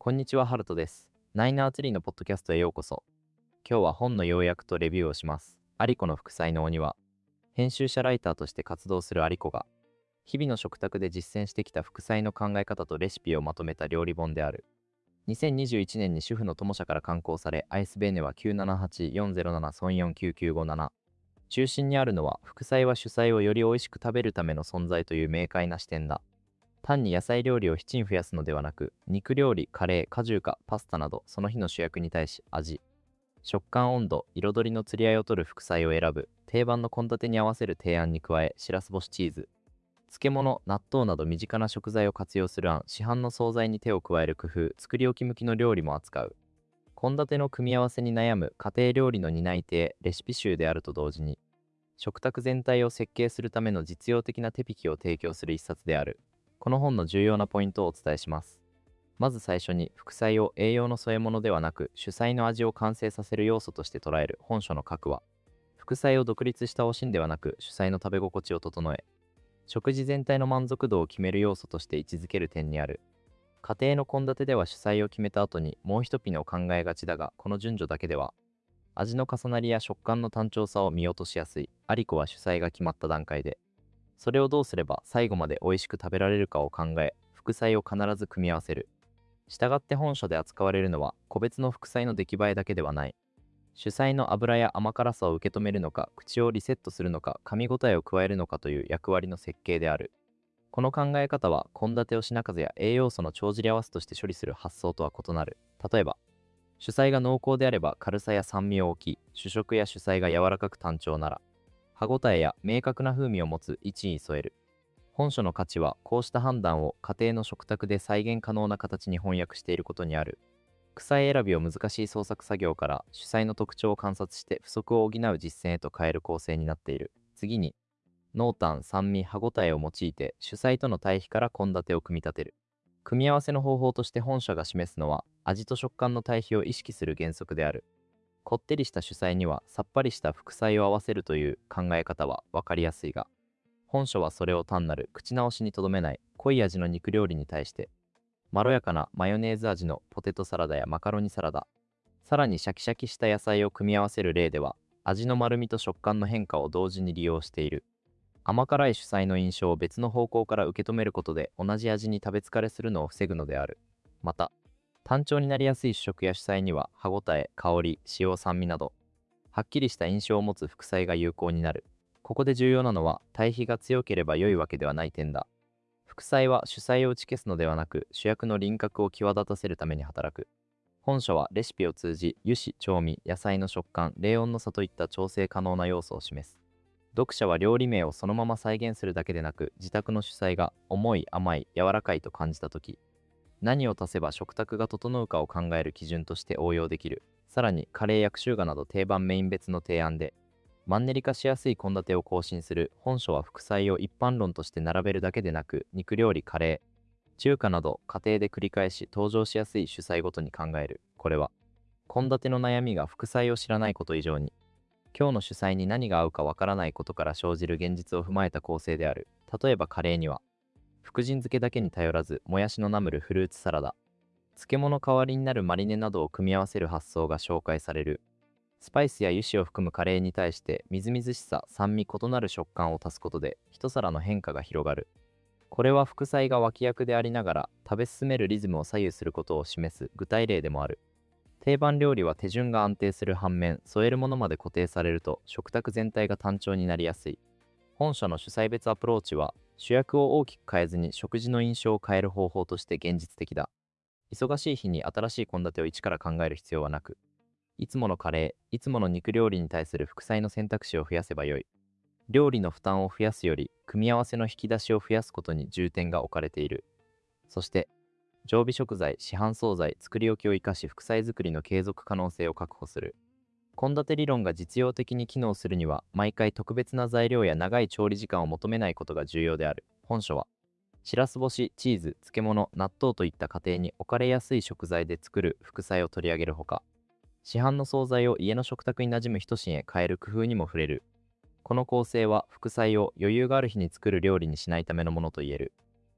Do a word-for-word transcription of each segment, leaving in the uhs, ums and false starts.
こんにちは、ハルトです。ナイナーツリーのポッドキャストへようこそ。今日は本の要約とレビューをします。アリコの副菜の鬼は、編集者ライターとして活動するアリコが、日々の食卓で実践してきた副菜の考え方とレシピをまとめた料理本である。にせんにじゅういちねんに主婦の友社から刊行され、アイスベーネはきゅうななはちよんゼロななさんよんきゅうきゅうごなな。中心にあるのは、副菜は主菜をより美味しく食べるための存在という明快な視点だ。単に野菜料理を七輪増やすのではなく、肉料理、カレー、果汁かパスタなど、その日の主役に対し味、食感、温度、彩りの釣り合いを取る副菜を選ぶ、定番の献立に合わせる提案に加え、しらす干しチーズ、漬物、納豆など身近な食材を活用する案、市販の惣菜に手を加える工夫、作り置き向きの料理も扱う。献立の組み合わせに悩む家庭料理の担い手、レシピ集であると同時に、食卓全体を設計するための実用的な手引きを提供する一冊である。この本の重要なポイントをお伝えします。まず最初に、副菜を栄養の添え物ではなく、主菜の味を完成させる要素として捉える本書の核は、副菜を独立したおしんではなく、主菜の食べ心地を整え、食事全体の満足度を決める要素として位置づける点にある。家庭の献立では主菜を決めた後にもう一品を考えがちだが、この順序だけでは、味の重なりや食感の単調さを見落としやすい。アリコは主菜が決まった段階で、それをどうすれば最後まで美味しく食べられるかを考え、副菜を必ず組み合わせる。したがって本書で扱われるのは、個別の副菜の出来栄えだけではない。主菜の油や甘辛さを受け止めるのか、口をリセットするのか、噛み応えを加えるのかという役割の設計である。この考え方は、献立を品数や栄養素の帳尻合わせとして処理する発想とは異なる。例えば、主菜が濃厚であれば軽さや酸味を置き、主食や主菜が柔らかく単調なら、歯ごたえや明確な風味を持つ位置に添える。本書の価値は、こうした判断を家庭の食卓で再現可能な形に翻訳していることにある。副菜選びを難しい創作作業から、主菜の特徴を観察して不足を補う実践へと変える構成になっている。次に、濃淡、酸味、歯ごたえを用いて主菜との対比から献立を組み立てる。組み合わせの方法として本書が示すのは、味と食感の対比を意識する原則である。こってりした主菜にはさっぱりした副菜を合わせるという考え方は分かりやすいが、本書はそれを単なる口直しにとどめない。濃い味の肉料理に対して、まろやかなマヨネーズ味のポテトサラダやマカロニサラダ、さらにシャキシャキした野菜を組み合わせる例では、味の丸みと食感の変化を同時に利用している。甘辛い主菜の印象を別の方向から受け止めることで、同じ味に食べ疲れするのを防ぐのである。また、単調になりやすい主食や主菜には歯ごたえ、香り、塩、酸味など、はっきりした印象を持つ副菜が有効になる。ここで重要なのは、対比が強ければ良いわけではない点だ。副菜は主菜を打ち消すのではなく、主役の輪郭を際立たせるために働く。本書はレシピを通じ、油脂、調味、野菜の食感、冷温の差といった調整可能な要素を示す。読者は料理名をそのまま再現するだけでなく、自宅の主菜が重い、甘い、柔らかいと感じたとき、何を足せば食卓が整うかを考える基準として応用できる。さらに、カレーや中華など定番メイン別の提案で、マンネリ化しやすい献立を更新する。本書は副菜を一般論として並べるだけでなく、肉料理、カレー、中華など家庭で繰り返し登場しやすい主菜ごとに考える。これは、献立の悩みが副菜を知らないこと以上に、今日の主菜に何が合うかわからないことから生じる現実を踏まえた構成である。例えばカレーには、福神漬けだけに頼らず、もやしのナムル、フルーツサラダ、漬物代わりになるマリネなどを組み合わせる発想が紹介される。スパイスや油脂を含むカレーに対して、みずみずしさ、酸味、異なる食感を足すことで、一皿の変化が広がる。これは副菜が脇役でありながら、食べ進めるリズムを左右することを示す具体例でもある。定番料理は手順が安定する反面、添えるものまで固定されると食卓全体が単調になりやすい。本書の主菜別アプローチは、主役を大きく変えずに食事の印象を変える方法として現実的だ。忙しい日に新しい献立を一から考える必要はなく、いつものカレー、いつもの肉料理に対する副菜の選択肢を増やせばよい。料理の負担を増やすより、組み合わせの引き出しを増やすことに重点が置かれている。そして、常備食材、市販惣菜、作り置きを生かし副菜作りの継続可能性を確保する。献立理論が実用的に機能するには、毎回特別な材料や長い調理時間を求めないことが重要である。本書は、しらす干し、チーズ、漬物、納豆といった家庭に置かれやすい食材で作る副菜を取り上げるほか、市販の惣菜を家の食卓に馴染む一品へ変える工夫にも触れる。この構成は副菜を余裕がある日に作る料理にしないためのものと言える。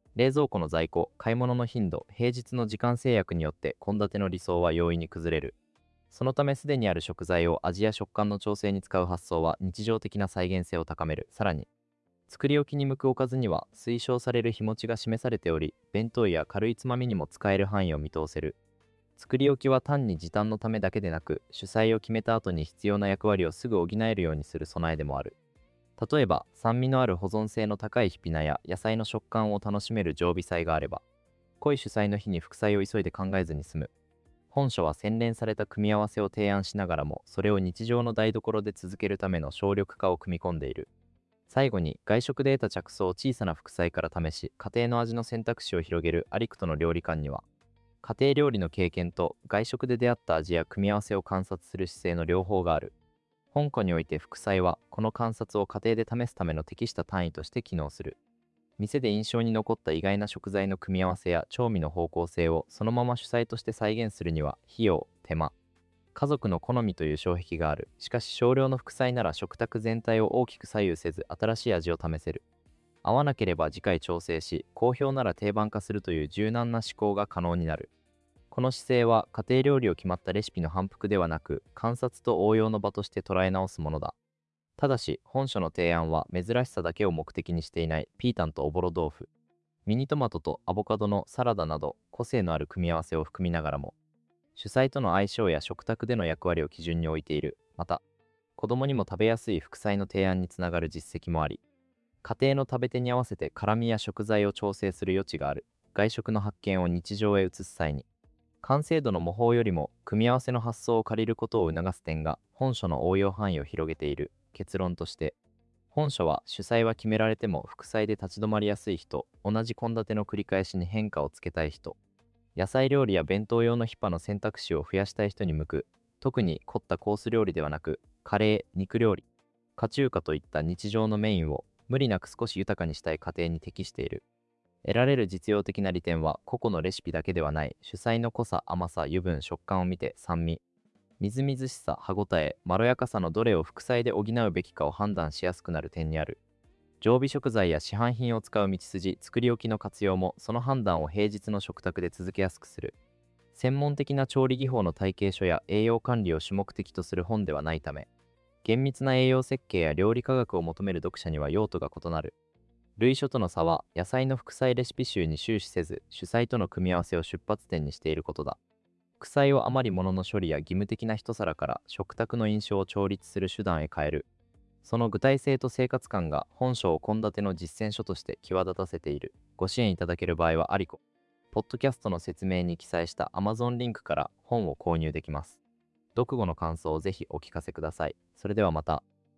冷蔵庫の在庫、買い物の頻度、平日の時間制約によって献立の理想は容易に崩れる。そのためすでにある食材を味や食感の調整に使う発想は日常的な再現性を高める。さらに、作り置きに向くおかずには推奨される日持ちが示されており、弁当や軽いつまみにも使える範囲を見通せる。作り置きは単に時短のためだけでなく、主菜を決めた後に必要な役割をすぐ補えるようにする備えでもある。例えば、酸味のある保存性の高いひぴなや野菜の食感を楽しめる常備菜があれば、濃い主菜の日に副菜を急いで考えずに済む。本書は洗練された組み合わせを提案しながらも、それを日常の台所で続けるための省力化を組み込んでいる。最後に、外食で得た着想を小さな副菜から試し、家庭の味の選択肢を広げるアリクトの料理観には、家庭料理の経験と外食で出会った味や組み合わせを観察する姿勢の両方がある。本書において副菜は、この観察を家庭で試すための適した単位として機能する。店で印象に残った意外な食材の組み合わせや調味の方向性をそのまま主菜として再現するには、費用、手間、家族の好みという障壁がある。しかし少量の副菜なら食卓全体を大きく左右せず新しい味を試せる。合わなければ次回調整し、好評なら定番化するという柔軟な思考が可能になる。この姿勢は家庭料理を決まったレシピの反復ではなく、観察と応用の場として捉え直すものだ。ただし、本書の提案は珍しさだけを目的にしていないピータンとおぼろ豆腐、ミニトマトとアボカドのサラダなど個性のある組み合わせを含みながらも、主菜との相性や食卓での役割を基準に置いている。また、子供にも食べやすい副菜の提案につながる実績もあり、家庭の食べ手に合わせて辛みや食材を調整する余地がある。外食の発見を日常へ移す際に、完成度の模倣よりも組み合わせの発想を借りることを促す点が本書の応用範囲を広げている。結論として、本書は主菜は決められても副菜で立ち止まりやすい人、同じ献立の繰り返しに変化をつけたい人、野菜料理や弁当用のヒパの選択肢を増やしたい人に向く。特に凝ったコース料理ではなく、カレー、肉料理、家中華といった日常のメインを無理なく少し豊かにしたい家庭に適している。得られる実用的な利点は個々のレシピだけではない。主菜の濃さ、甘さ、油分、食感を見て酸味、みずみずしさ、歯ごたえ、まろやかさのどれを副菜で補うべきかを判断しやすくなる点にある。常備食材や市販品を使う道筋、作り置きの活用もその判断を平日の食卓で続けやすくする。専門的な調理技法の体系書や栄養管理を主目的とする本ではないため、厳密な栄養設計や料理科学を求める読者には用途が異なる。類書との差は、野菜の副菜レシピ集に終始せず、主菜との組み合わせを出発点にしていることだ。副菜を余り物の処理や義務的な一皿から食卓の印象を調律する手段へ変える。その具体性と生活感が本書を献立の実践書として際立たせている。ご支援いただける場合はアリコ、ポッドキャストの説明に記載した Amazon リンクから本を購入できます。読後の感想をぜひお聞かせください。それではまた。